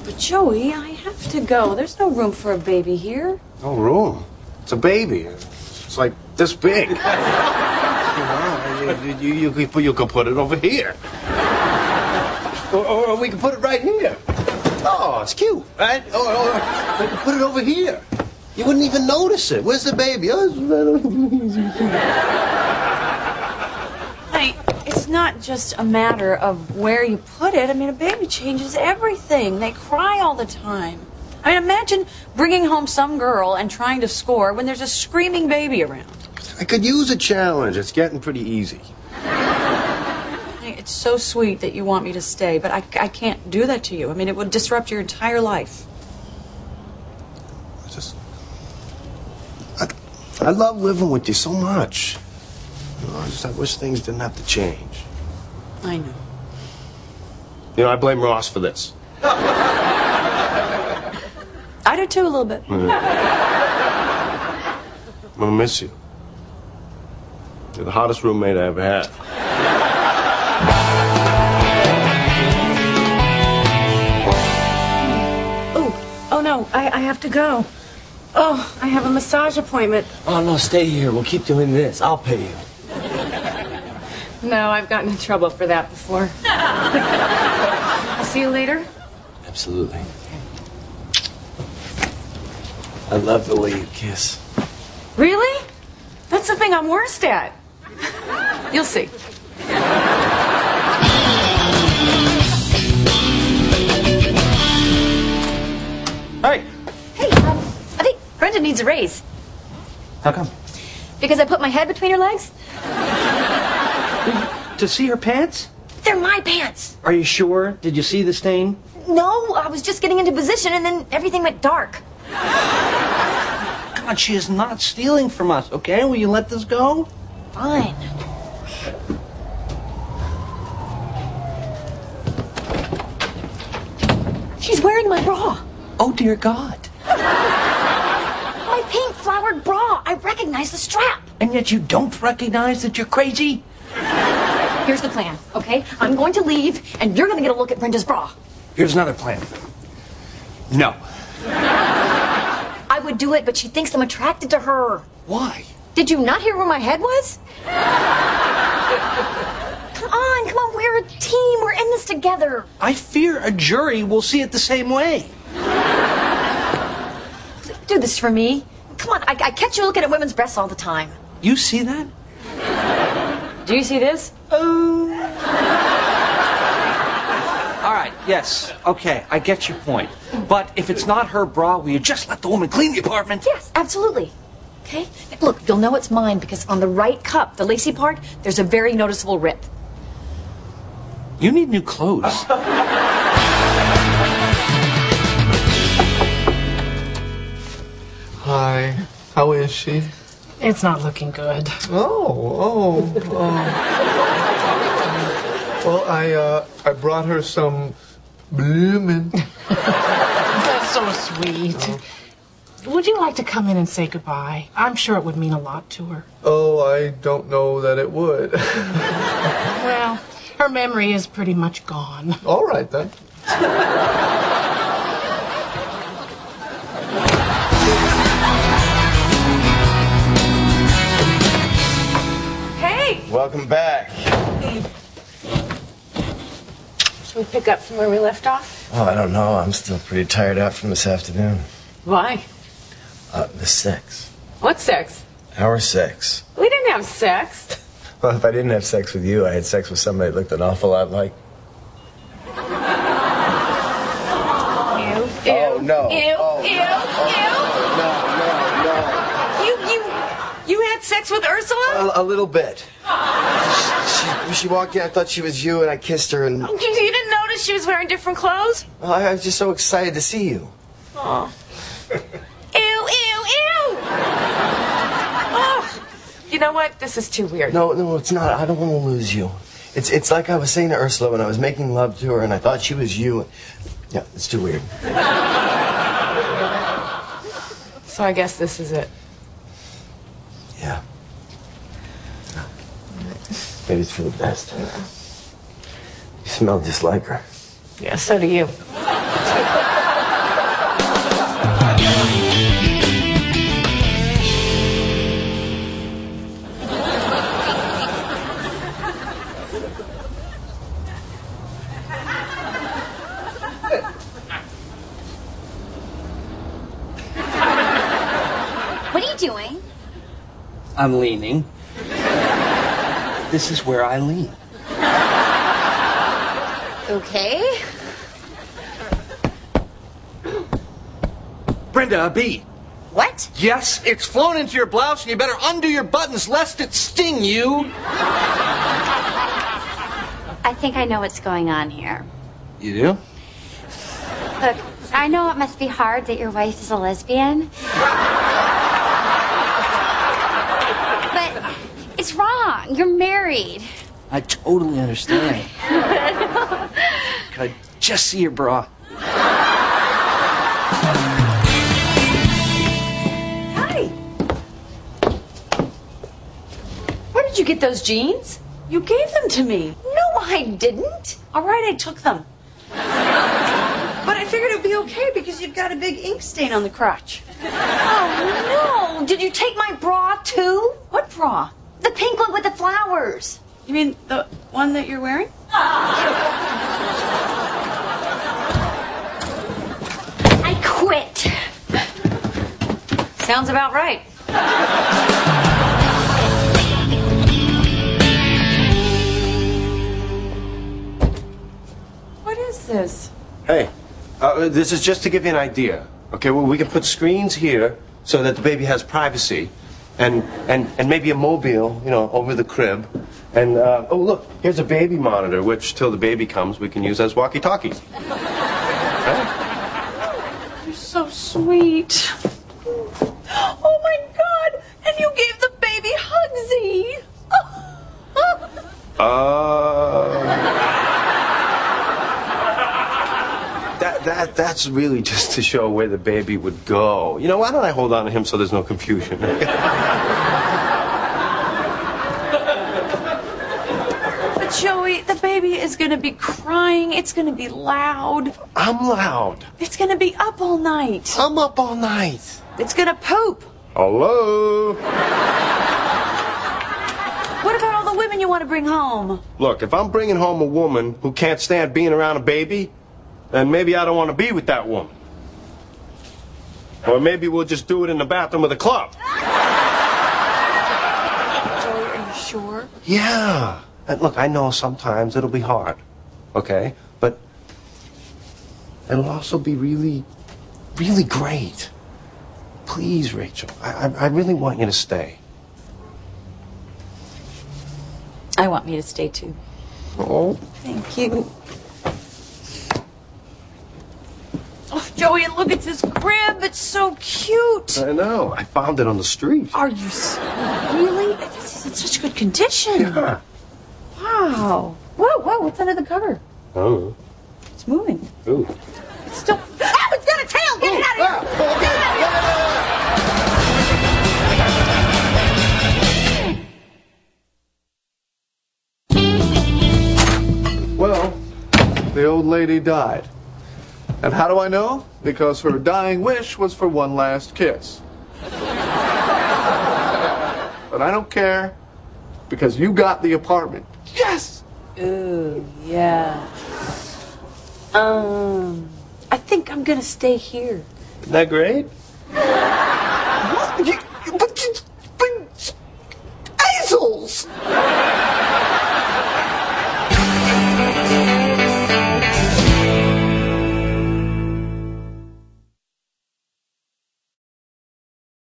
But Joey, I have to go. There's no room for a baby here. No room? It's a baby. It's like this big. You could put it over here. Or we can put it right here. Oh, it's cute, right? Or we can put it over here. You wouldn't even notice it. Where's the baby? Hey, it's not just a matter of where you put it. I mean, a baby changes everything. They cry all the time. I mean, imagine bringing home some girl and trying to score when there's a screaming baby around. I could use a challenge. It's getting pretty easy. Hey, it's so sweet that you want me to stay, but I can't do that to you. I mean, it would disrupt your entire life. I love living with you so much. You know, I wish things didn't have to change. I know. You know, I blame Ross for this. I do too, a little bit. I'm gonna miss you. You're the hottest roommate I ever had. Oh no, I have to go. Oh, I have a massage appointment. Oh, no, stay here. We'll keep doing this. I'll pay you. No, I've gotten in trouble for that before. I'll see you later. Absolutely. I love the way you kiss. Really? That's the thing I'm worst at. You'll see. Hey. Hey, I think Brenda needs a raise. How come? Because I put my head between her legs? To see her pants? They're my pants. Are you sure? Did you see the stain? No, I was just getting into position and then everything went dark. God, she is not stealing from us, okay? Will you let this go? Fine. She's wearing my bra. Oh, dear God. My pink flowered bra. I recognize the strap. And yet you don't recognize that you're crazy? Here's the plan, okay? I'm going to leave, and you're going to get a look at Brenda's bra. Here's another plan. No. I would do it, but she thinks I'm attracted to her. Why? Did you not hear where my head was? Come on, we're a team. We're in this together. I fear a jury will see it the same way. Do this for me. Come on, I catch you looking at women's breasts all the time. You see that? Do you see this? All right, yes, okay, I get your point. But if it's not her bra, will you just let the woman clean the apartment? Yes, absolutely. Okay? Look, you'll know it's mine because on the right cup, the lacy part, there's a very noticeable rip. You need new clothes. Hi, how is she? It's not looking good. Oh. Well, I brought her some bloomin'. That's so sweet. Oh. Would you like to come in and say goodbye? I'm sure it would mean a lot to her. Oh, I don't know that it would. Well, her memory is pretty much gone. All right, then. Hey! Welcome back. Should we pick up from where we left off? Oh, I don't know. I'm still pretty tired out from this afternoon. Why? The sex. What sex? Our sex. We didn't have sex. Well, if I didn't have sex with you, I had sex with somebody that looked an awful lot like... Ew. Oh, no. Ew. Oh, Ew. No. You had sex with Ursula? A little bit. She walked in, I thought she was you, and I kissed her, and... You didn't notice she was wearing different clothes? I was just so excited to see you. Oh. Ew. Oh. You know what? This is too weird. No, it's not. I don't want to lose you. It's like I was saying to Ursula when I was making love to her, and I thought she was you. Yeah, it's too weird. So I guess this is it. Yeah. Maybe it's for the best. You smell just like her. Yeah, so do you. you doing? I'm leaning. This is where I lean. Okay. Brenda, a bee. What? Yes, it's flown into your blouse, and you better undo your buttons lest it sting you. I think I know what's going on here. You do? Look, I know it must be hard that your wife is a lesbian. But it's wrong. You're married. I totally understand. Can I just see your bra? Hi. Where did you get those jeans? You gave them to me. No, I didn't. All right, I took them. But I figured it would be okay because you've got a big ink stain on the crotch. Oh, no. Did you take my bra, too? What bra? The pink one with the flowers. You mean the one that you're wearing? I quit. Sounds about right. What is this? Hey, this is just to give you an idea. Okay, well, we can put screens here so that the baby has privacy, and maybe a mobile, over the crib. And oh, look, here's a baby monitor, which till the baby comes, we can use as walkie-talkies. You're so sweet. Oh my God! And you gave the baby Hugsy. That's really just to show where the baby would go. Why don't I hold on to him so there's no confusion? But Joey, the baby is gonna be crying. It's gonna be loud. I'm loud. It's gonna be up all night. I'm up all night. It's gonna poop. Hello? What about all the women you want to bring home? Look, if I'm bringing home a woman who can't stand being around a baby, then maybe I don't want to be with that woman. Or maybe we'll just do it in the bathroom of the club. Joey, are you sure? Yeah. And look, I know sometimes it'll be hard, okay? But it'll also be really, really great. Please, Rachel, I really want you to stay. I want me to stay too. Oh. Thank you. Oh, Joey, look at this crib. It's so cute. I know. I found it on the street. Are you really? This is in such good condition. Yeah. Wow. Whoa, what's under the cover? Oh. It's moving. Ooh. It's still... Oh, it's got a tail! Get it out of here! Get it out of here! Well, the old lady died. And how do I know? Because her dying wish was for one last kiss. But I don't care, because you got the apartment. Yes! Ooh, yeah. I think I'm gonna stay here. Isn't that great?